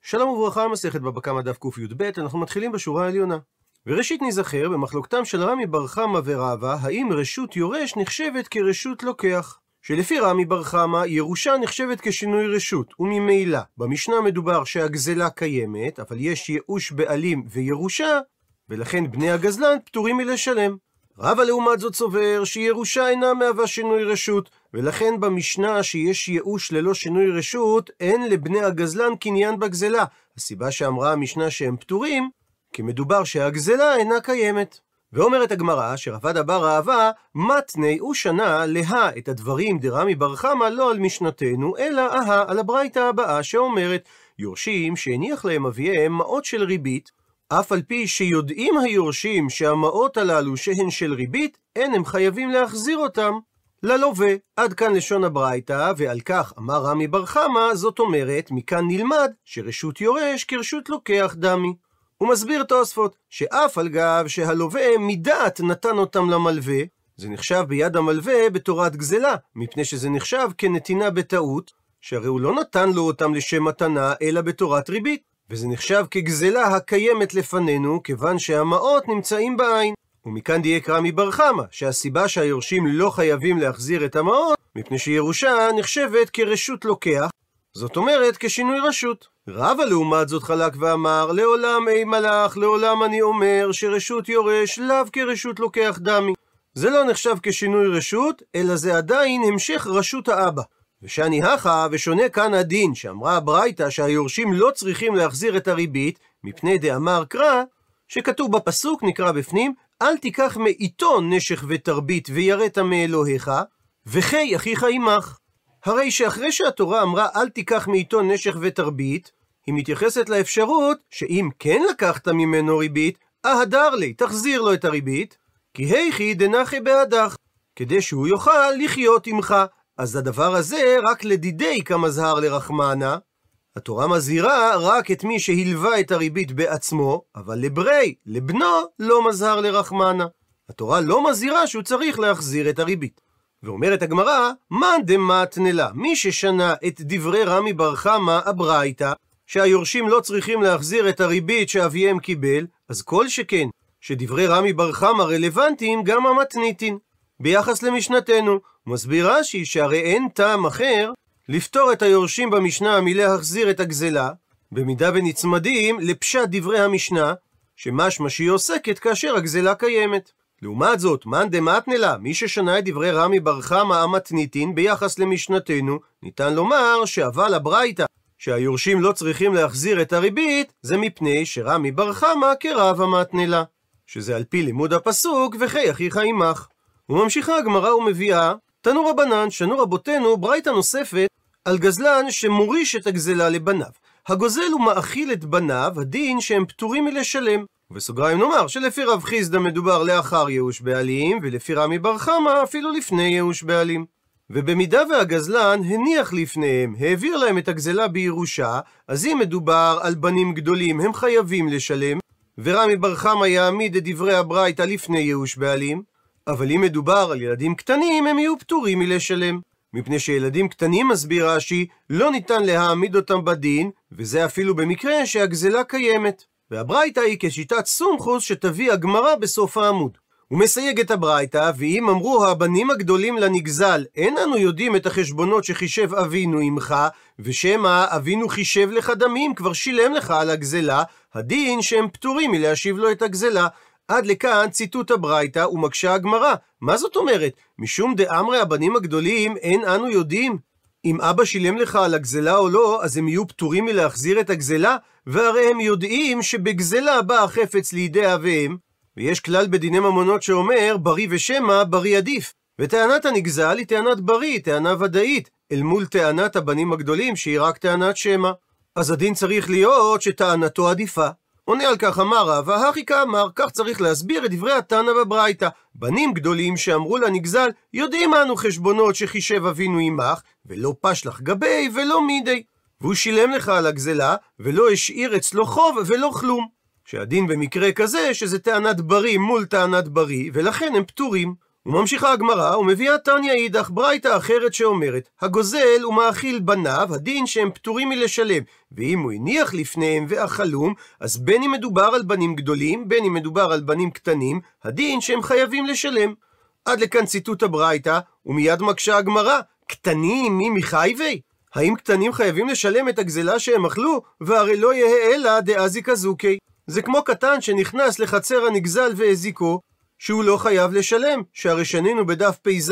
שלום וברכה, מסכת בבא קמא דף קי"ב, אנחנו מתחילים בשורה העליונה. וראשית נזכר במחלוקתם של רמי בר חמא ורבא, האם רשות יורש נחשבת כרשות לוקח. שלפי רמי בר חמא, ירושה נחשבת כשינוי רשות, וממילא, במשנה מדובר שהגזלה קיימת, אבל יש ייאוש בעלים וירושה, ולכן בני הגזלן פטורים מלשלם. רבא לעומת זאת סובר שירושה אינה מהווה שינוי רשות, ולכן במשנה שיש ייאוש ללא שינוי רשות, אין לבני הגזלן קניין בגזלה. הסיבה שאמרה המשנה שהם פטורים, כי מדובר שהגזלה אינה קיימת. ואומרת הגמרא שרבד בר אהבה, מתני הוא שנה לה את הדברים דרמי בר חמא לא על משנתנו, אלא על הברייתא הבאה שאומרת, יורשים שהניח להם אביהם מעות של ריבית, אף על פי שיודעים היורשים שהמעות הללו שהן של ריבית, אין הם חייבים להחזיר אותם ללווה. עד כאן לשון הברייתא, ועל כך אמר רמי בר חמא, זאת אומרת, מכאן נלמד שרשות יורש כרשות לוקח דמי. הוא מסביר תוספות, שאף על גב שהלווה מדעת נתן אותם למלווה, זה נחשב ביד המלווה בתורת גזלה, מפני שזה נחשב כנתינה בטעות, שהרי הוא לא נתן לו אותם לשם מתנה, אלא בתורת ריבית, וזה נחשב כגזלה הקיימת לפנינו, כיוון שהמעות נמצאים בעין. ומכאן דייק רמי בר חמא, שהסיבה שהיורשים לא חייבים להחזיר את המעות, מפני שירושה נחשבת כרשות לוקח, זאת אומרת כשינוי רשות. רבא לעומת זאת חלק ואמר, לעולם אי מלאך, לעולם אני אומר שרשות יורש לאו כרשות לוקח דמי. זה לא נחשב כשינוי רשות, אלא זה עדיין המשך רשות האבא. ושאני הכה, ושונה כאן הדין, שאמרה הברייתא שהיורשים לא צריכים להחזיר את הריבית, מפני דאמר קרא, שכתוב בפסוק, נקרא בפנים, אל תיקח מאיתו נשך ותרבית ויראת מאלוהיך, וחי אחיך עמך. הרי שאחרי שהתורה אמרה אל תיקח מאיתו נשך ותרבית, היא מתייחסת לאפשרות שאם כן לקחת ממנו ריבית, אהדר לי, תחזיר לו את הריבית, כי היכי דנחי בעדך, כדי שהוא יוכל לחיות עמך. אז הדבר הזה רק לדידי כמזהר לרחמנה. התורה מזהירה רק את מי שהלווה את הריבית בעצמו, אבל לברי, לבנו, לא מזהר לרחמנה. התורה לא מזהירה שהוא צריך להחזיר את הריבית. ואומרת הגמרא, מאן דמתנא לה, מי ששנה את דברי רמי בר חמא הברייתא, שהיורשים לא צריכים להחזיר את הריבית שאביהם קיבל, אז כל שכן, שדברי רמי בר חמא רלוונטיים גם המתניתין. ביחס למשנתנו, מסביר רש"י שהרי אין טעם אחר לפתור את היורשים במשנה מלהחזיר את הגזלה, במידה ונצמדים לפשט דברי המשנה, שמשמע שהיא עוסקת כאשר הגזלה קיימת. לעומת זאת, מאן דמתנא לה, מי ששנה את דברי רמי בר חמא המתניתין ביחס למשנתנו, ניתן לומר שאבל הברייתא שהיורשים לא צריכים להחזיר את הריבית, זה מפני שרמי בר חמא כרב המתנא לה, שזה על פי לימוד הפסוק וחי אחיך עמך. וממשיכה הגמרא ומביאה, תנו רבנן, שנו רבותינו ברייתא נוספת על גזלן שמוריש את הגזלה לבניו. הגוזל ומאכיל את בניו, הדין שהם פטורים מלשלם. ובסוגריים נאמר שלפי רב חיסדא מדובר לאחר ייאוש בעלים, ולפי רמי בר חמא אפילו לפני ייאוש בעלים. ובמידה והגזלן הניח לפניהם, העביר להם את הגזלה בירושה, אז אם מדובר על בנים גדולים הם חייבים לשלם, ורמי בר חמא יעמיד את דברי הברייתא לפני ייאוש בעלים, אבל אם מדובר על ילדים קטנים הם יהיו פטורים מלשלם. מפני שילדים קטנים, מסביר רש"י, לא ניתן להעמיד אותם בדין, וזה אפילו במקרה שהגזלה קיימת. והברייתא היא כשיטת סומכוס שתביא הגמרא בסוף העמוד. הוא מסייג את הברייתא, ואם אמרו הבנים הגדולים לנגזל, אין אנו יודעים את החשבונות שחישב אבינו עמך, ושמא אבינו חישב לך דמים, כבר שילם לך על הגזלה, הדין שהם פטורים מלהשיב לו את הגזלה. עד לכאן ציטוט הברייתא ומקשה הגמרא. מה זאת אומרת? משום דאמרי הבנים הגדולים אין אנו יודעים. אם אבא שילם לך על הגזלה או לא, אז הם יהיו פטורים מלהחזיר את הגזלה, והרי הם יודעים שבגזלה בא החפץ לידי אביהם, ויש כלל בדיני ממונות שאומר ברי ושמא ברי עדיף. וטענת הנגזל היא טענת ברי, טענה ודאית, אל מול טענת הבנים הגדולים שהיא רק טענת שמא. אז הדין צריך להיות שטענתו עדיפה. עונה על כך אמר רבא, הכי כאמר, כך צריך להסביר את דברי התנא בברייתא. בנים גדולים שאמרו לנגזל, יודעים אנו חשבונות שחישב אבינו עמך, ולא פשלח גבי ולא מידי. והוא שילם לך על הגזלה, ולא השאיר אצלו חוב ולא כלום. שהדין במקרה כזה, שזה טענת ברי מול טענת ברי, ולכן הם פטורים. וממשיכה הגמרא ומביאה תניא אידך ברייתא אחרת שאומרת, הגוזל ומאכיל בניו, הדין שהם פטורים מלשלם, ואם הוא הניח לפניהם ואכלום, אז בין אם מדובר על בנים גדולים, בין אם מדובר על בנים קטנים, הדין שהם חייבים לשלם. עד לכאן ציטוט הברייתא, ומיד מקשה הגמרא, קטנים מי מחייבי? האם קטנים חייבים לשלם את הגזלה שהם אכלו? והרי לא יהא אלא דאזיקא זוקי. זה כמו קטן שנכנס לחצר הנגזל והזיקו, שהוא לא חייב לשלם, שהרי שנינו בדף פ"ז,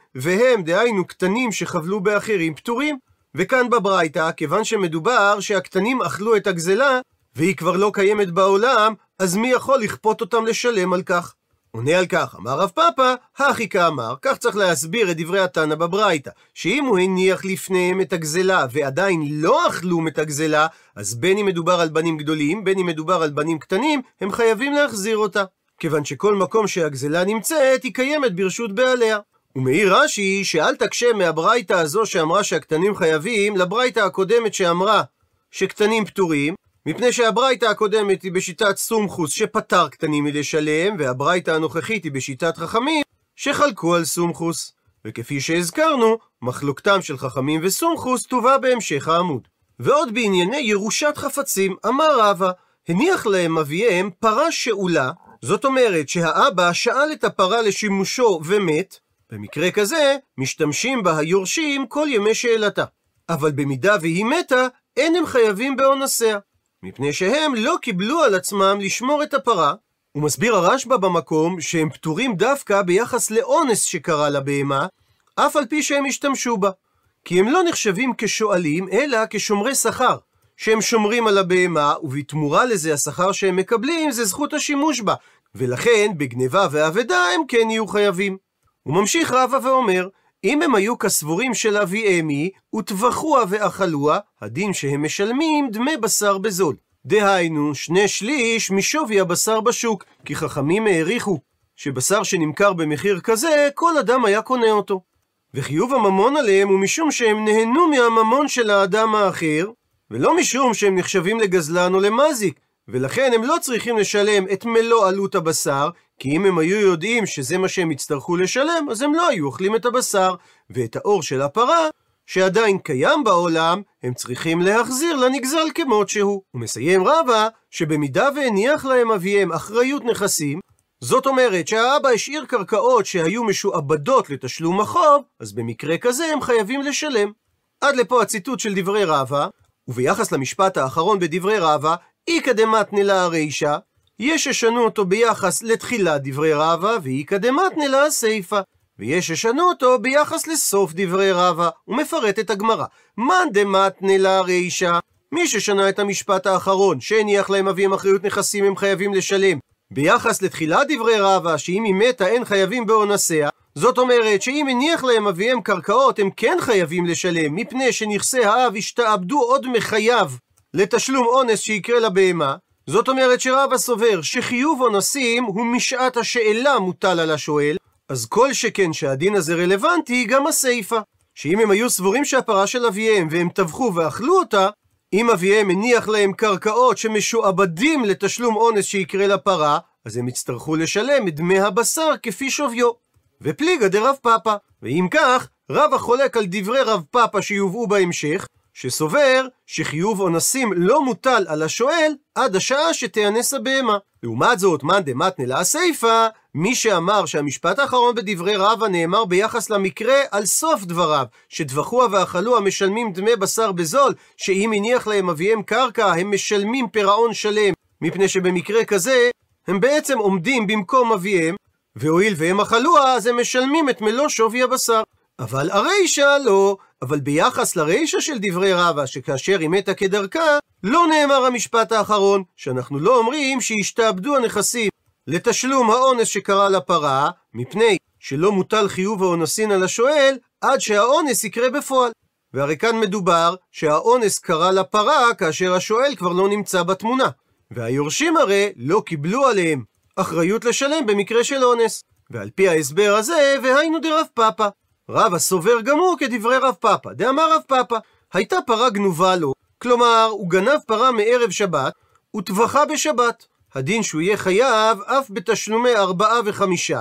והם דהיינו קטנים שחבלו באחרים פטורים. וכאן בברייתא, כיוון שמדובר שהקטנים אכלו את הגזלה, והיא כבר לא קיימת בעולם, אז מי יכול לכפות אותם לשלם על כך? עונה על כך, אמר רב פאפא, הכי כאמר, כך צריך להסביר את דברי התנא בברייתא, שאם הוא הניח לפניהם את הגזלה ועדיין לא אכלו את הגזלה, אז בין אם מדובר על בנים גדולים, בין אם מדובר על בנים קטנים, הם חייבים להחזיר אותה. כיוון שכל מקום שהגזלה נמצאת, היא קיימת ברשות בעליה. ומעיר רש"י שאל תקשה מהברייתא הזו שאמרה שהקטנים חייבים, לברייתא הקודמת שאמרה שקטנים פטורים, מפני שהברייתא הקודמת היא בשיטת סומכוס שפטר קטנים מלשלם, והברייתא הנוכחית היא בשיטת חכמים שחלקו על סומכוס. וכפי שהזכרנו, מחלוקתם של חכמים וסומכוס תובא בהמשך העמוד. ועוד בענייני ירושת חפצים, אמר רבא, הניח להם אביהם פרה שאולה, זאת אומרת שהאבא שאל את הפרה לשימושו ומת, במקרה כזה משתמשים בה היורשים כל ימי שאלתה. אבל במידה והיא מתה, אין הם חייבים באונסיה, מפני שהם לא קיבלו על עצמם לשמור את הפרה. ומסביר הרשב"א במקום שהם פטורים דווקא ביחס לאונס שקרה לבהמה, אף על פי שהם השתמשו בה. כי הם לא נחשבים כשואלים, אלא כשומרי שכר, שהם שומרים על הבהמה, ובתמורה לזה השכר שהם מקבלים זה זכות השימוש בה, ולכן בגניבה ואבדה הם כן יהיו חייבים. הוא ממשיך רבא ואומר, אם הם היו כסבורים של אביהמי, וטבחוה ואכלוה, הדין שהם משלמים דמי בשר בזול. דהיינו, 2/3 משווי הבשר בשוק, כי חכמים העריכו שבשר שנמכר במחיר כזה, כל אדם היה קונה אותו. וחיוב הממון עליהם הוא משום שהם נהנו מהממון של האדם האחר, ולא משום שהם נחשבים לגזלן או למזיק, ולכן הם לא צריכים לשלם את מלוא עלות הבשר, כי אם הם היו יודעים שזה מה שהם יצטרכו לשלם, אז הם לא היו אוכלים את הבשר, ואת האור של הפרה, שעדיין קיים בעולם, הם צריכים להחזיר לנגזל כמות שהוא. הוא מסיים רבא, שבמידה והניח להם אביהם אחריות נכסים, זאת אומרת שהאבא השאיר קרקעות שהיו משועבדות לתשלום החוב, אז במקרה כזה הם חייבים לשלם. עד לפה הציטוט של דברי רבא, וביחס למשפט האחרון בדברי רבא, איכא דמתנא לה הרישא, יש ששנו אותו ביחס לתחילת דברי רבא, ואיכא דמתנא לה הסיפא, ויש ששנו אותו ביחס לסוף דברי רבא. ומפרט את הגמרא, מן דמתנא לה הרישא, מי ששנה את המשפט האחרון, שהניח להם אביהם אחריות נכסים הם חייבים לשלם, ביחס לתחילת דברי רבא, שאם היא מתה אין חייבים באונסיה, זאת אומרת שאם הניח להם אביהם קרקעות הם כן חייבים לשלם, מפני שנכסי האב השתעבדו עוד מחייב לתשלום אונס שיקרה לבהמה. זאת אומרת שרבא סובר שחיוב אונסים הוא משעת השאלה מוטל על השואל, אז כל שכן שהדין הזה רלוונטי גם הסיפא, שאם הם היו סבורים שהפרה של אביהם והם טבחו ואכלו אותה, אם אביהם הניח להם קרקעות שמשועבדים לתשלום אונס שיקרה לפרה, אז הם יצטרכו לשלם את דמי הבשר כפי שוויו. ופליגא דרב פאפא, ואם כך רבא חולק על דברי רב פאפא שיובאו בהמשך, שסובר שחיוב אונסים לא מוטל על השואל עד השעה שתאנס הבהמה. לעומת זאת, מן דמתנא לה הסיפא, מי שאמר שהמשפט האחרון בדברי רבא נאמר ביחס למקרה על סוף דבריו, שטבחוה ואכלוה משלמים דמי בשר בזול, שאם הניח להם אביהם קרקע הם משלמים פירעון שלם, מפני שבמקרה כזה הם בעצם עומדים במקום אביהם, והואיל והם אכלוה אז הם משלמים את מלוא שווי הבשר. אבל הרישא לא, אבל ביחס לרישא של דברי רבא, שכאשר היא מתה כדרכה, לא נאמר המשפט האחרון, שאנחנו לא אומרים שהשתעבדו הנכסים לתשלום האונס שקרה לפרה, מפני שלא מוטל חיוב האונסין על השואל, עד שהאונס יקרה בפועל. והרי כאן מדובר שהאונס קרה לפרה כאשר השואל כבר לא נמצא בתמונה, והיורשים הרי לא קיבלו עליהם אחריות לשלם במקרה של אונס. ועל פי ההסבר הזה, והיינו דרב פאפא, רבא סובר גם הוא כדברי רב פאפא. דאמר רב פאפא, הייתה פרה גנובה לו, כלומר הוא גנב פרה מערב שבת וטבחה בשבת, הדין שהוא יהיה חייב אף בתשלומי 4 ו5,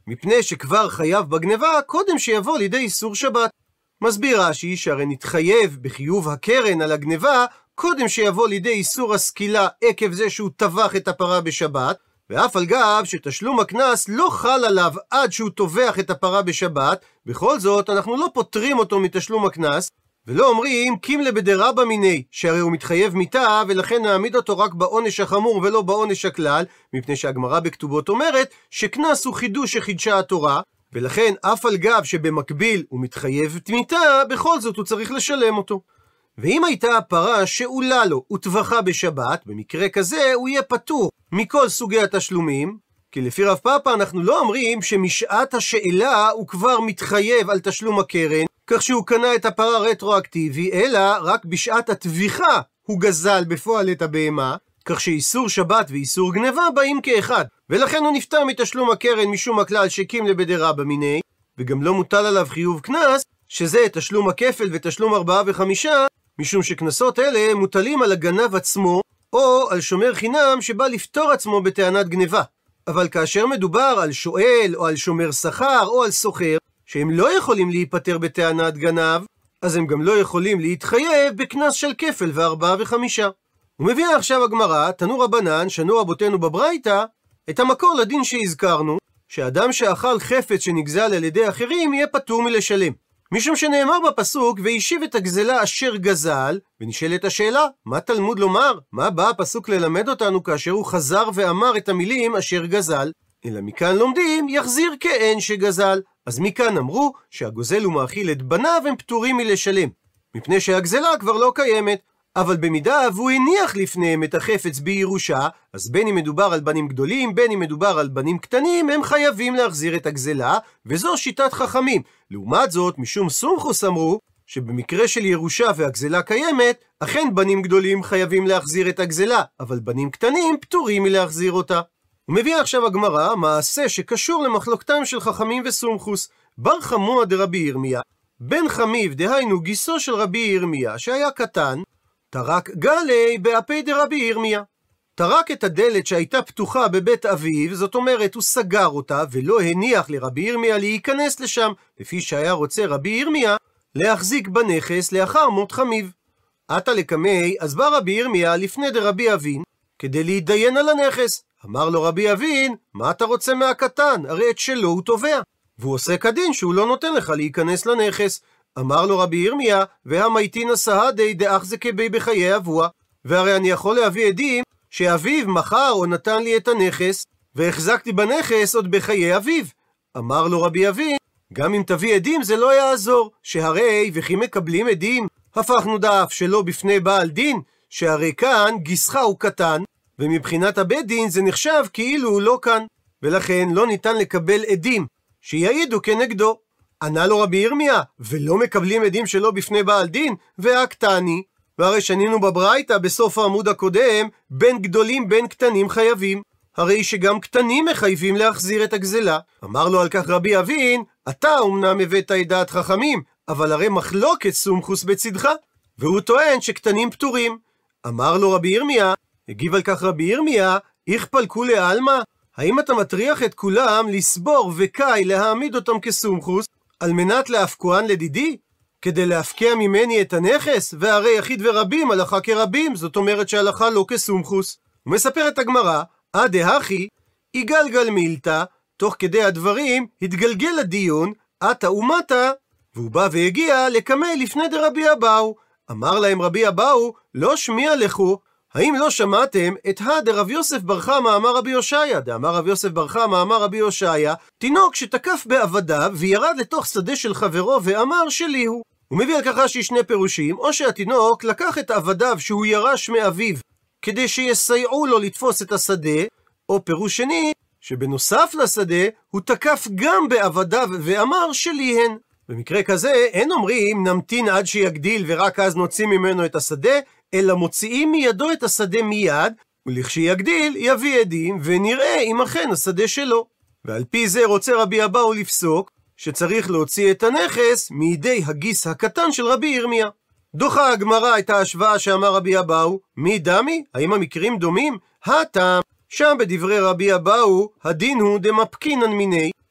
מפני שכבר חייב בגניבה קודם שיבוא לידי איסור שבת. מסביר רש"י שהרי נתחייב בחיוב הקרן על הגניבה קודם שיבוא לידי איסור הסקילה עקב זה שהוא טבח את הפרה בשבת, ואף על גב שתשלום הקנס לא חל עליו עד שהוא טובח את הפרה בשבת, בכל זאת אנחנו לא פותרים אותו מתשלום הקנס, ולא אומרים קימלה בדרבא מיני, שהרי הוא מתחייב מיתה ולכן נעמיד אותו רק בעונש החמור ולא בעונש הכלל, מפני שהגמרא בכתובות אומרת שקנס הוא חידוש שחידשה התורה, ולכן אף על גב שבמקביל הוא מתחייב מיתה, בכל זאת הוא צריך לשלם אותו. ואם הייתה הפרה שאולה לו וטבחה בשבת, במקרה כזה הוא יהיה פטור מכל סוגי התשלומים, כי לפי רב פאפא אנחנו לא אומרים שמשעת השאלה הוא כבר מתחייב על תשלום הקרן, כך שהוא קנה את הפרה רטרואקטיבי, אלא רק בשעת הטביחה הוא גזל בפועל את הבהמה, כך שאיסור שבת ואיסור גניבה באים כאחד, ולכן הוא נפטר מתשלום הקרן משום הכלל שקימלה בדרבא מיני, וגם לא מוטל עליו חיוב קנס, שזה תשלום הכפל ותשלום 4 ו5, משום שקנסות אלה מוטלים על הגנב עצמו, או על שומר חינם שבא לפתור עצמו בטענת גניבה. אבל כאשר מדובר על שואל, או על שומר שכר, או על סוחר, שהם לא יכולים להיפטר בטענת גנב, אז הם גם לא יכולים להתחייב בקנס של כפל ו4 ו5. ומביאה עכשיו הגמרא, תנו רבנן, שנו רבותינו בברייתא, את המקור לדין שהזכרנו, שאדם שאכל חפץ שנגזל על ידי אחרים יהיה פטור מלשלם. משום שנאמר בפסוק, והשיב את הגזלה אשר גזל, ונשאלת השאלה, מה תלמוד לומר? מה בא הפסוק ללמד אותנו כאשר הוא חזר ואמר את המילים אשר גזל? אלא מכאן לומדים, יחזיר כאין שגזל. אז מכאן אמרו שהגוזל ומאכיל את בניו הם פטורים מלשלם, מפני שהגזלה כבר לא קיימת. אבל במידה והוא הניח לפניהם את החפץ בירושה, אז בין אם מדובר על בנים גדולים, בין אם מדובר על בנים קטנים, הם חייבים להחזיר את הגזלה, וזו שיטת חכמים. לעומת זאת, משום סומכוס אמרו, שבמקרה של ירושה והגזלה קיימת, אכן בנים גדולים חייבים להחזיר את הגזלה, אבל בנים קטנים פטורים מלהחזיר אותה. ומביאה עכשיו הגמרא מעשה שקשור למחלוקתם של חכמים וסומכוס. בר חמוע דרבי ירמיה, בן חמיב דהיינו גיסו של רבי ירמיה, שהיה קטן, טרק גלי באפי דרבי ירמיה. טרק את הדלת שהייתה פתוחה בבית אביו, זאת אומרת הוא סגר אותה ולא הניח לרבי ירמיה להיכנס לשם, לפי שהיה רוצה רבי ירמיה להחזיק בנכס לאחר מות חמיב. עתה לקמי, אז בא רבי ירמיה לפני דרבי אבין כדי להתדיין על הנכס. אמר לו רבי אבין, מה אתה רוצה מהקטן? הרי את שלו הוא תובע, והוא עושה כדין שהוא לא נותן לך להיכנס לנכס. אמר לו רבי ירמיה, והמייטין הסהדי דאחזקי בי בחיי אבוה, והרי אני יכול להביא עדים שאביו מכר או נתן לי את הנכס, והחזקתי בנכס עוד בחיי אביו. אמר לו רבי אבין, גם אם תביא עדים זה לא יעזור, שהרי וכי מקבלים עדים, הפכנו דף שלא בפני בעל דין, שהרי כאן גיסך הוא קטן, ומבחינת הבית דין זה נחשב כאילו הוא לא כאן, ולכן לא ניתן לקבל עדים שיעידו כנגדו. ענה לו רבי ירמיה, ולא מקבלים עדים שלא בפני בעל דין, והקטני, והרי שנינו בברייתא בסוף העמוד הקודם, בין גדולים בין קטנים חייבים, הרי שגם קטנים מחייבים להחזיר את הגזלה. אמר לו על כך רבי אבין, אתה אומנם הבאת את דעת חכמים, אבל הרי מחלוקת סומכוס בצדך, והוא טוען שקטנים פטורים. אמר לו רבי ירמיה, הגיב על כך רבי ירמיה, איכפל כולי עלמא, האם אתה מטריח את כולם לסבור וקאי להעמיד אותם כסומכוס, על מנת להפקוען לדידי? כדי להפקיע ממני את הנכס? והרי יחיד ורבים הלכה כרבים, זאת אומרת שהלכה לא כסומכוס. הוא מספר את הגמרא, דהכי, יגלגל מילתא, תוך כדי הדברים התגלגל הדיון, עתה ומטה, והוא בא והגיע לקמי לפני דרבי אבאו. אמר להם רבי אבאו, לא שמיע לכו, האם לא שמעתם את דרב יוסף בר חמא אמר רבי הושעיה? דאמר רב יוסף בר חמא אמר רבי הושעיה, תינוק שתקף בעבדיו וירד לתוך שדה של חברו ואמר שלי הוא. הוא מביא על כך רש"י שני פירושים, או שהתינוק לקח את עבדיו שהוא ירש מאביו כדי שיסייעו לו לתפוס את השדה, או פירוש שני, שבנוסף לשדה הוא תקף גם בעבדיו ואמר שלי הן. במקרה כזה אין אומרים נמתין עד שיגדיל ורק אז נוציא ממנו את השדה, אלא מוציאים מידו את השדה מיד, ולכשיגדיל יביא עדים ונראה אם אכן השדה שלו. ועל פי זה רוצה רבי אבאו לפסוק שצריך להוציא את הנכס מידי הגיס הקטן של רבי ירמיה. דוחה הגמרא את ההשוואה שאמר רבי אבאו, מי דמי? האם המקרים דומים? הטעם, שם בדברי רבי אבאו הדין הוא דמפקינן מיני,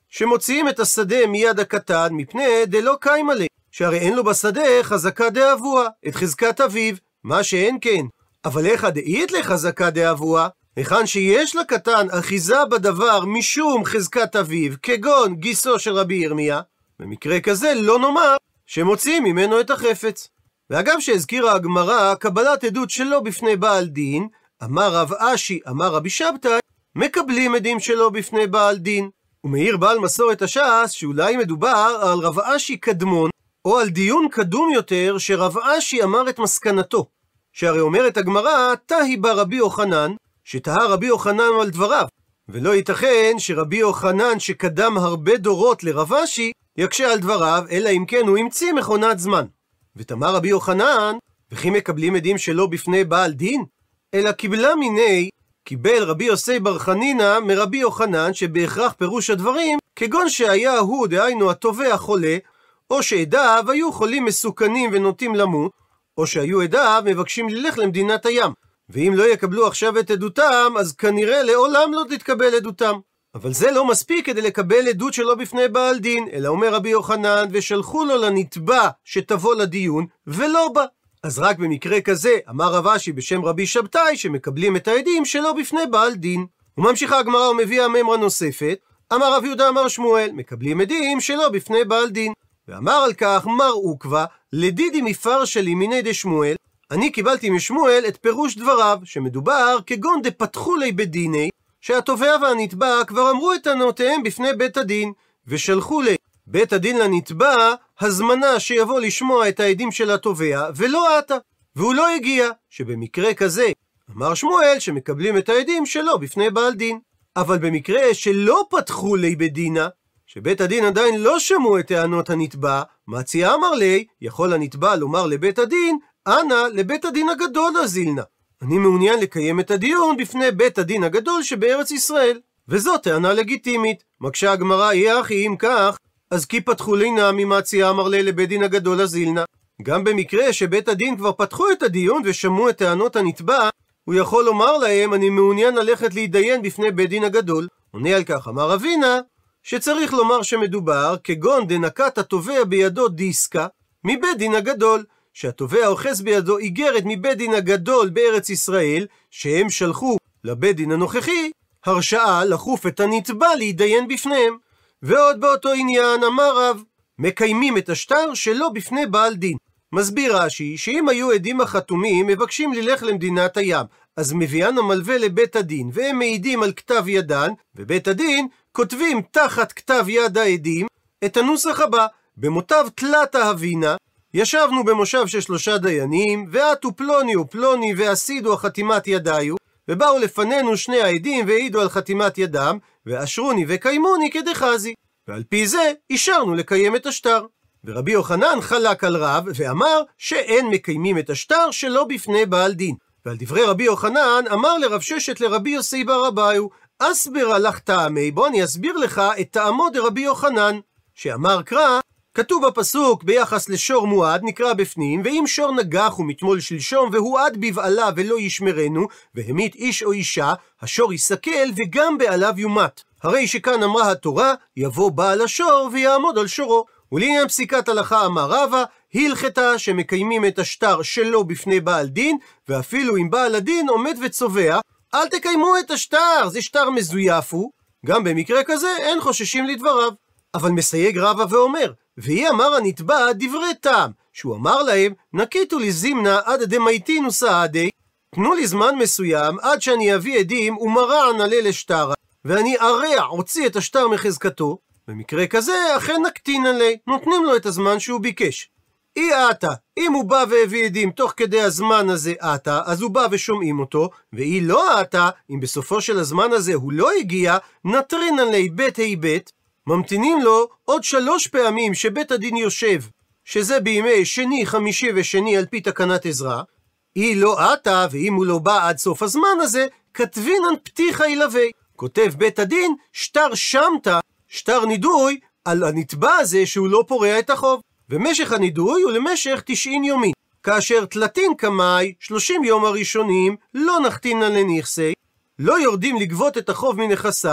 שמוציאים את השדה מיד הקטן מפני דלא קיימא ליה, שהרי אין לו בשדה חזקה דאבוה, את חזקת אביו, מה שאין כן. אבל איך דאית לחזקה דאבוה? היכן שיש לקטן אחיזה בדבר משום חזקת אביו, כגון גיסו של רבי ירמיה, במקרה כזה לא נאמר שמוציאים ממנו את החפץ. ואגב שהזכירה הגמרא קבלת עדות שלא בפני בעל דין, אמר רב אשי, אמר רבי שבתאי, מקבלים עדים שלא בפני בעל דין. ומעיר בעל מסורת הש"ס שאולי מדובר על רב אשי קדמון, או על דיון קדום יותר שרב אשי אמר את מסקנתו. שהרי אומרת הגמרא, תהי בה רבי יוחנן, שתהה רבי יוחנן על דבריו, ולא ייתכן שרבי יוחנן שקדם הרבה דורות לרב אשי יקשה על דבריו, אלא אם כן הוא המציא מכונת זמן. ותאמר רבי יוחנן, וכי מקבלים עדים שלא בפני בעל דין? אלא קיבלה מיני, קיבל רבי יוסי בר חנינא מרבי יוחנן שבהכרח פירוש הדברים, כגון שהיה הוא, דהיינו התובע חולה, או שעדיו היו חולים מסוכנים ונוטים למות, או שהיו עדיו מבקשים ללך למדינת הים. ואם לא יקבלו עכשיו את עדותם, אז כנראה לעולם לא תתקבל עדותם. אבל זה לא מספיק כדי לקבל עדות שלא בפני בעל דין, אלא אומר רבי יוחנן, ושלחו לו לנתבע שתבוא לדיון, ולא בא. אז רק במקרה כזה, אמר רב אשי בשם רבי שבתאי, שמקבלים את העדים שלא בפני בעל דין. וממשיכה הגמרא ומביאה ממרה נוספת, אמר רב יהודה אמר שמואל, מקבלים עדים שלא בפני בעל דין. ואמר על כך מר עוקבא, לדידי מפרשא לימיניה דשמואל, אני קיבלתי משמואל את פירוש דבריו, שמדובר כגון דפתחו לי בדיני, שהתובע והנתבע כבר אמרו את טענותיהם בפני בית הדין, ושלחו לי בית הדין לנתבע הזמנה שיבוא לשמוע את העדים של התובע, ולא עתה, והוא לא הגיע, שבמקרה כזה אמר שמואל שמקבלים את העדים שלו בפני בעל דין. אבל במקרה שלא פתחו לי בדינה, שבית הדין עדיין לא שמעו את טענות הנתבע, מציע אמר לי, יכול הנתבע לומר לבית הדין, אנא לבית הדין הגדול הזילנה, אני מעוניין לקיים את הדיון בפני בית הדין הגדול שבארץ ישראל. וזאת טענה לגיטימית. מקשה הגמרא, יהיה אחי אם כך, אז כי פתחו לינה ממציע אמר לי לבית דין הגדול הזילנה. גם במקרה שבית הדין כבר פתחו את הדיון ושמעו את טענות הנתבע, הוא יכול לומר להם, אני מעוניין ללכת להידיין בפני בית דין הגדול. עונה על כך אמר אבינה, שצריך לומר שמדובר כגון דנקת התובע בידו דיסקה מבית דין הגדול, שהתובע אוחז בידו איגרת מבית דין הגדול בארץ ישראל, שהם שלחו לבית דין הנוכחי הרשאה לחוף את הנתבע להידיין בפניהם. ועוד באותו עניין אמר רב, מקיימים את השטר שלא בפני בעל דין. מסביר רש"י שאם היו עדים החתומים מבקשים ללך למדינת הים, אז מביאן המלווה לבית הדין והם מעידים על כתב ידן, ובית הדין כותבים תחת כתב יד העדים את הנוסח הבא, במותיו תלת אהבינה, ישבנו במושב של 3 דיינים, ועטו פלוני ופלוני ועשידו החתימת ידיו, ובאו לפנינו 2 העדים והעידו על חתימת ידם, ואשרוני וקיימוני כדחזי, ועל פי זה אישרנו לקיים את השטר. ורבי יוחנן חלק על רב ואמר שאין מקיימים את השטר שלא בפני בעל דין. ועל דברי רבי יוחנן אמר לרב ששת לרבי יוסי בר אביו, אסביר לך טעמי, בוא אני אסביר לך את טעמו דרבי יוחנן, שאמר קרא, כתוב בפסוק ביחס לשור מועד נקרא בפנים, ואם שור נגח ומתמול שלשום והועד בבעלה ולא ישמרנו, והמית איש או אישה, השור יסכל וגם בעליו יומת. הרי שכאן אמרה התורה, יבוא בעל השור ויעמוד על שורו. ולעניין פסיקת הלכה אמר רבא, הלכתה שמקיימים את השטר שלא בפני בעל דין, ואפילו אם בעל הדין עומד וצובע, אל תקיימו את השטר, זה שטר מזויף הוא. גם במקרה כזה אין חוששים לדבריו. אבל מסייג רבא ואומר, והיא אמר הנתבע דברי טעם, שהוא אמר להם, נקיטו לי זימנה עד דמייתינו סעדי, תנו לי זמן מסוים עד שאני אביא עדים ומרע נעלה לשטרה, ואני ארע הוציא את השטר מחזקתו. במקרה כזה אכן נקטין עלי, נותנים לו את הזמן שהוא ביקש. אי עתה, אם הוא בא והביא עדים תוך כדי הזמן הזה עתה, אז הוא בא ושומעים אותו, ואי לא עתה, אם בסופו של הזמן הזה הוא לא הגיע, נטרין עלי בית היבט, ממתינים לו עוד 3 פעמים שבית הדין יושב, שזה בימי שני, חמישי ושני על פי תקנת עזרא. אי לא עתה, ואם הוא לא בא עד סוף הזמן הזה, כתבינן פתיחה ילווה. כותב בית הדין, שטר שמתה, שטר נידוי, על הנתבע הזה שהוא לא פורע את החוב. ומשך הנידוי הוא למשך 90 יומין. כאשר תלתין קמאי, 30 יום הראשונים, לא נחתינן לנכסי, לא יורדים לגבות את החוב מנכסיו,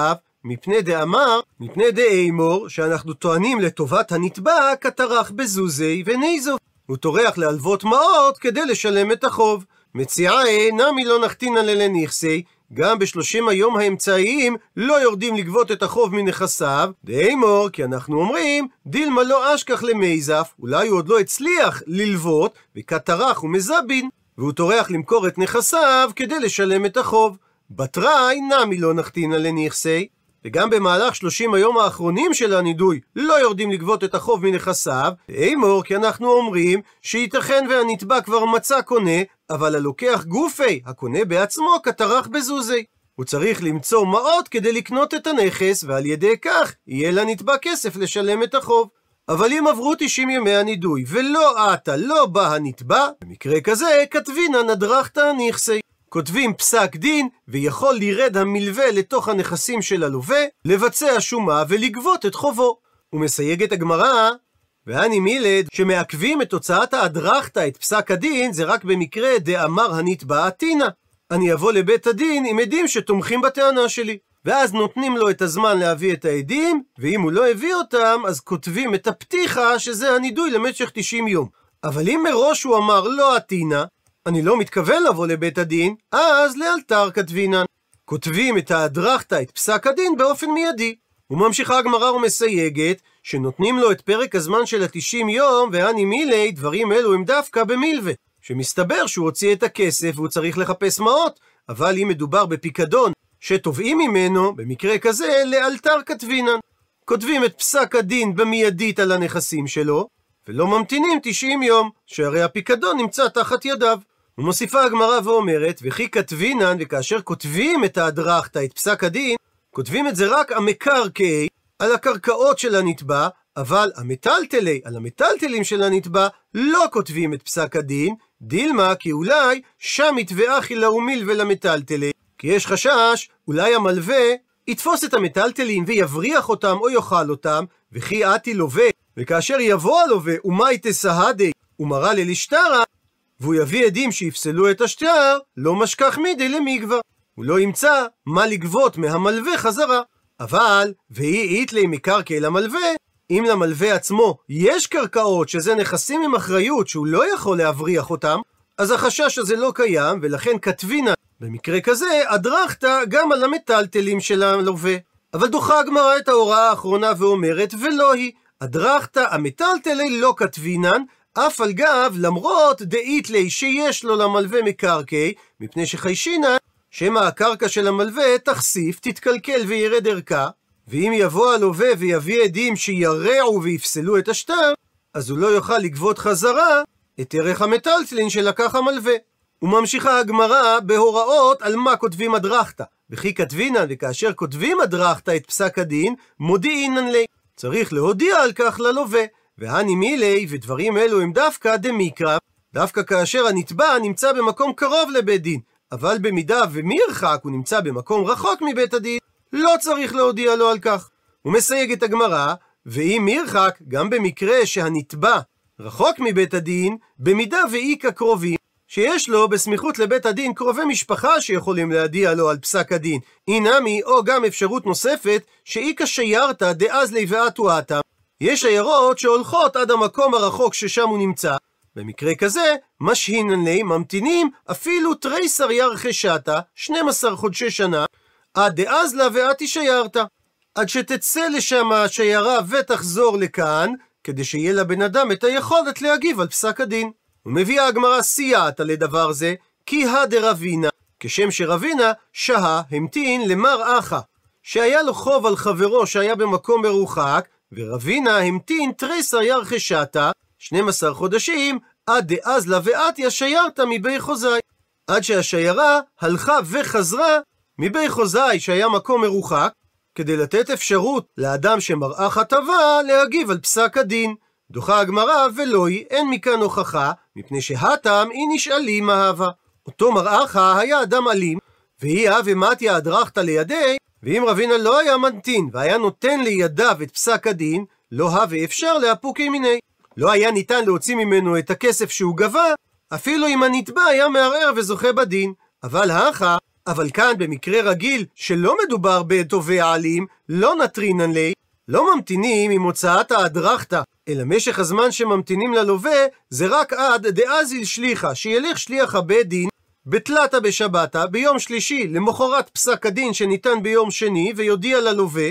מפני דאמר, מפני דאמור, שאנחנו טוענים לטובת הנתבע כטרח בזוזי וניזוב. הוא טורח להלוות מעות כדי לשלם את החוב. מציעה נמי לא נחתינן ללנכסי, גם ב30 היום האמצעיים לא יורדים לגבות את החוב מנכסיו, דאמור, כי אנחנו אומרים, דילמה לא אשכח למייזף, אולי הוא עוד לא הצליח ללוות, וכטרח ומזבין, והוא טורח למכור את נכסיו כדי לשלם את החוב. בתראי נמי לא נחתינן לנכסי, וגם במהלך 30 היום האחרונים של הנידוי לא יורדים לגבות את החוב מנכסיו, דאמור, כי אנחנו אומרים שייתכן והנתבע כבר מצא קונה, אבל הלוקח גופי, הקונה בעצמו, כטרח בזוזי. הוא צריך למצוא מעות כדי לקנות את הנכס, ועל ידי כך יהיה לנתבע כסף לשלם את החוב. אבל אם עברו 90 ימי הנידוי ולא עתה, לא בא הנתבע, במקרה כזה כתבינן הדרכתא הנכסי. כותבים פסק דין, ויכול לירד המלווה לתוך הנכסים של הלווה, לבצע שומה ולגבות את חובו. הוא מסייג את הגמרא, ואני מילד, שמעכבים את תוצאת ההדרכתא, את פסק הדין, זה רק במקרה דאמר הנתבע עתינא. אני אבוא לבית הדין עם עדים שתומכים בטענה שלי. ואז נותנים לו את הזמן להביא את העדים, ואם הוא לא הביא אותם, אז כותבים את הפתיחה שזה הנידוי למשך 90 יום. אבל אם מראש הוא אמר לא עתינא, אני לא מתכוון לבוא לבית הדין, אז לאלתר כתבינן. כותבים את ההדרכתא, את פסק הדין, באופן מיידי. וממשיכה הגמרא ומסייגת, שנותנים לו את פרק הזמן של 90 יום, ואני מילי, דברים אלו הם דווקא במילווה. שמסתבר שהוא הוציא את הכסף והוא צריך לחפש מעות, אבל אם מדובר בפיקדון שתובעים ממנו, במקרה כזה לאלתר כתבינן. כותבים את פסק הדין במיידית על הנכסים שלו, ולא ממתינים 90 יום, שהרי הפיקדון נמצא תחת ידיו. ומוסיפה הגמרא ואומרת, וכי כתבינן, וכאשר כותבים את ההדרכתא, את פסק הדין, כותבים את זה רק המקרקעי, על הקרקעות של הנתבע, אבל המטלטלי, על המטלטלים של הנתבע, לא כותבים את פסק הדין, דילמה, כי אולי שם יתבע חילה ומילווה למטלטלי, כי יש חשש, אולי המלווה יתפוס את המטלטלים ויבריח אותם או יאכל אותם, וכי עתי לווה, וכאשר יבוא הלווה ומאי תסהדי ומרא ללשטרה, והוא יביא עדים שיפסלו את השטר, לא משכח מידי למגבר. הוא לא ימצא מה לגבות מהמלווה חזרה. אבל, והיא איתלי מקרקעי למלווה, אם למלווה עצמו יש קרקעות שזה נכסים עם אחריות שהוא לא יכול להבריח אותם, אז החשש הזה לא קיים, ולכן כתבינן במקרה כזה הדרכתא גם על המטלטלים של הלווה. אבל דוחה הגמרא את ההוראה האחרונה ואומרת, ולא היא, הדרכתא המטלטלי לא כתבינן, אף על גב למרות דאיתלי שיש לו למלווה מקרקעי, מפני שחיישינן שמא הקרקע של המלווה תחשיף, תתקלקל וירד ערכה, ואם יבוא הלווה ויביא עדים שירעו ויפסלו את השטר, אז הוא לא יוכל לגבות חזרה את ערך המטלטלין שלקח המלווה. וממשיכה הגמרא בהוראות על מה כותבים הדרכתא. וכי כתבינן, וכאשר כותבים הדרכתא את פסק הדין, מודיעינן לי. צריך להודיע על כך ללווה. והני מילי, ודברים אלו הם דווקא דמיקרא, דווקא כאשר הנתבע נמצא במקום קרוב לבית דין, אבל במידה ומרחק הוא נמצא במקום רחוק מבית הדין, לא צריך להודיע לו על כך. הוא מסייג את הגמרא, ואם מרחק, גם במקרה שהנתבע רחוק מבית הדין, במידה ואיכה קרובים, שיש לו בסמיכות לבית הדין קרובי משפחה שיכולים להודיע לו על פסק הדין, אינמי, או גם אפשרות נוספת, שאיכה שיירתא דאז ליבאתו עתה, יש שיירות שהולכות עד המקום הרחוק ששם הוא נמצא. במקרה כזה, משהינן לי, ממתינים אפילו תריסר ירחשתא, 12 חודשי שנה, עד דאז לה ואת שיירתא, עד שתצא לשם השיירה ותחזור לכאן, כדי שיהיה לבן אדם את היכולת להגיב על פסק הדין. ומביאה הגמרא סייעתא לדבר זה, כי הדרבינה, כשם שרבינה שהה המתין למר אחא, שהיה לו חוב על חברו שהיה במקום מרוחק, ורבינה המתין תריסר ירחשתא, 12 חודשים, עד דאז לה ואתיה שיירתא מבי חוזאי, עד שהשיירה הלכה וחזרה מבי חוזאי שהיה מקום מרוחק, כדי לתת אפשרות לאדם שמראה טבע להגיב על פסק הדין. דוחה הגמרא ולא היא, אין מכאן הוכחה, מפני שהתם היא נשאלים אהבה. אותו מראה היה אדם אלים, והיא הווה מתיה הדרכתא לידי, ואם רבינה לא היה מנתין והיה נותן לידיו את פסק הדין, לא הווה אפשר להפוקי מיני. לא היה ניתן להוציא ממנו את הכסף שהוא גבה, אפילו אם הנתבע היה מערער וזוכה בדין. אבל האחא, אבל כאן במקרה רגיל שלא מדובר בתובע אלים, לא נטרינן לי, לא ממתינים עם הוצאת האדרחתא, אלא משך הזמן שממתינים ללווה זה רק עד דאזיל שליחה, שילך שליח הבית דין בתלתא בשבתא ביום שלישי למחרת פסק הדין שניתן ביום שני, ויודיע ללווה,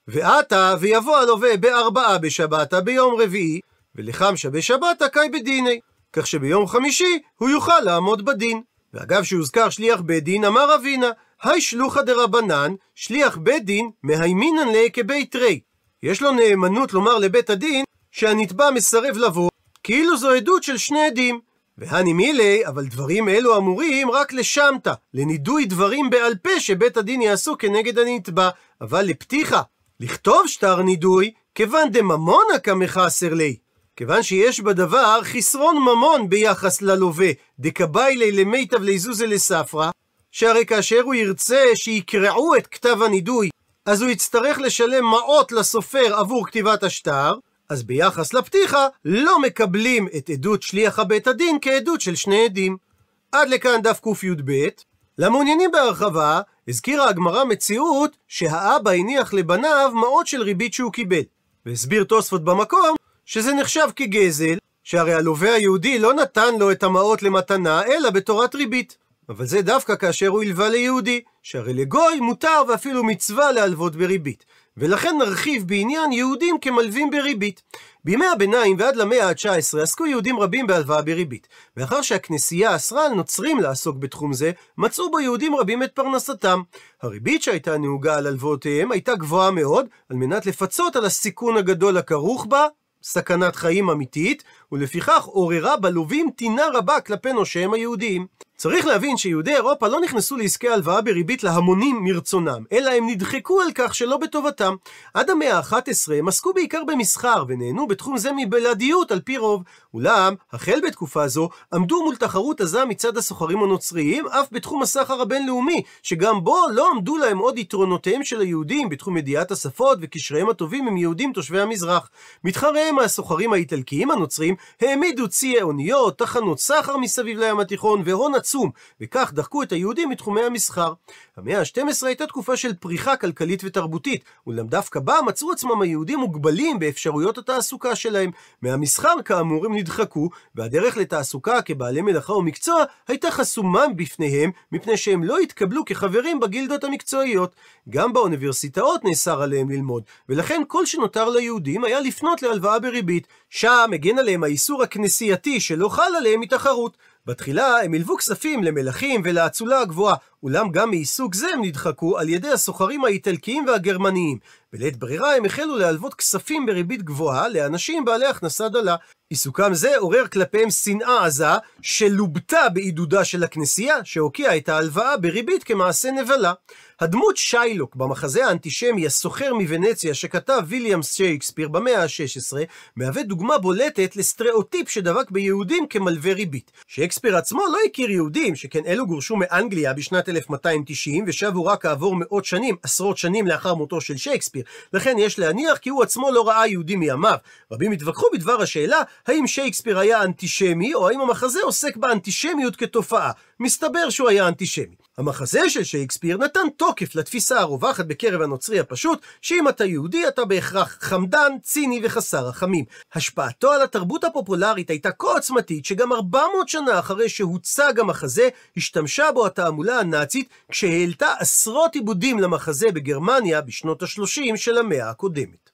ועתה ויבוא הלווה בארבעה בשבתא ביום רביעי, ולחמשה בשבתא קאי בדיני, כך שביום חמישי הוא יוכל לעמוד בדין. ואגב שהוזכר שליח בית דין, אמר רבינה, היי שלוחא דרבנן, שליח בית דין מהימינן ליה כבית רי. יש לו נאמנות לומר לבית הדין שהנתבע מסרב לבוא, כאילו זו עדות של שני עדים. והני מילי, אבל דברים אלו אמורים רק לשמתא, לנידוי דברים בעל פה שבית הדין יעשו כנגד הנתבע, אבל לפתיחה, לכתוב שטר נידוי, כיוון דממונא כמחסר לי. כיוון שיש בדבר חסרון ממון ביחס ללווה, דקביילי למיטב ליזוזה לספרא, שהרי כאשר הוא ירצה שיקרעו את כתב הנידוי, אז הוא יצטרך לשלם מעות לסופר עבור כתיבת השטר, אז ביחס לפתיחה לא מקבלים את עדות שליח הבית הדין כעדות של שני עדים. עד לכאן דף קי"ב. למעוניינים בהרחבה, הזכירה הגמרא מציאות שהאבא הניח לבניו מעות של ריבית שהוא קיבל, והסביר תוספות במקום שזה נחשב כגזל, שהרי הלווה היהודי לא נתן לו את המעות למתנה אלא בתורת ריבית, אבל זה דווקא כאשר הוא הלווה ליהודי, שהרי לגוי מותר ואפילו מצווה להלוות בריבית, ולכן נרחיב בעניין יהודים כמלווים בריבית. בימי הביניים ועד למאה ה-19 עסקו יהודים רבים בהלוואה בריבית, ואחר שהכנסייה אסרה על נוצרים לעסוק בתחום זה, מצאו בו יהודים רבים את פרנסתם. הריבית שהייתה נהוגה על הלוואותיהם הייתה גבוהה מאוד, על מנת לפצות על הסיכון הגדול הכרוך בה, סכנת חיים אמיתית, ולפיכך עוררה בלווים טינה רבה כלפי נושיהם היהודיים. צריך להבין שיהודי אירופה לא נכנסו לעסקי הלוואה בריבית להמונים מרצונם, אלא הם נדחקו על כך שלא בטובתם. עד המאה ה-11 הם עסקו בעיקר במסחר, ונהנו בתחום זה מבלעדיות על פי רוב. אולם, החל בתקופה זו, עמדו מול תחרות עזה מצד הסוחרים הנוצריים, אף בתחום הסחר הבינלאומי, שגם בו לא עמדו להם עוד יתרונותיהם של היהודים בתחום ידיעת השפות וקשריהם הטובים עם יהודים תושבי המזרח. מתחריהם הסוחרים האיטלקיים הנוצרים העמידו ציי אוניות, תחנות סחר מסביב לים התיכון והון עצום, וכך דחקו את היהודים מתחומי המסחר. המאה ה-12 הייתה תקופה של פריחה כלכלית ותרבותית, אולם דווקא בה מצאו עצמם היהודים מוגבלים באפשרויות התעסוקה שלהם. מהמסחר כאמור הם נדחקו, והדרך לתעסוקה כבעלי מלאכה ומקצוע הייתה חסומה בפניהם, מפני שהם לא התקבלו כחברים בגילדות המקצועיות. גם באוניברסיטאות נאסר עליהם ללמוד, ולכן כל שנותר ליהודים היה לפנות להלוואה בריבית. שם הגן עליהם האיסור הכנסייתי שלא חל עליהם מתחרות. בתחילה הם הלוו כספים למלכים ולאצולה הגבוהה, אולם גם מעיסוק זה הם נדחקו על ידי הסוחרים האיטלקיים והגרמניים. בלית ברירה הם החלו להלוות כספים בריבית גבוהה לאנשים בעלי הכנסה דלה. עיסוקם זה עורר כלפיהם שנאה עזה שלובתה בעידודה של הכנסייה, שהוקיעה את ההלוואה בריבית כמעשה נבלה. הדמות שיילוק במחזה האנטישמי הסוחר מוונציה שכתב ויליאם שייקספיר במאה ה-16 מהווה דוגמה בולטת לסטריאוטיפ שדבק ביהודים כמלווה ריבית. שייקספיר עצמו לא הכיר יהודים, שכן אלו גורשו מאנגליה בשנת 1290 ושבו רק כעבור מאות שנים, עשרות שנים לאחר מותו של שייקספיר, לכן יש להניח כי הוא עצמו לא ראה יהודים מימיו. רבים התווכחו בדבר השאלה האם שייקספיר היה אנטישמי או האם המחזה עוסק באנטישמיות כתופעה. מסתבר שהוא היה אנטישמי. המחזה של שייקספיר נתן תוקף לתפיסה הרווחת בקרב הנוצרי הפשוט, שאם אתה יהודי אתה בהכרח חמדן, ציני וחסר רחמים. השפעתו על התרבות הפופולרית הייתה כה עוצמתית שגם 400 שנה אחרי שהוצג המחזה השתמשה בו התעמולה הנאצית, כשהעלתה עשרות עיבודים למחזה בגרמניה בשנות ה-30 של המאה הקודמת.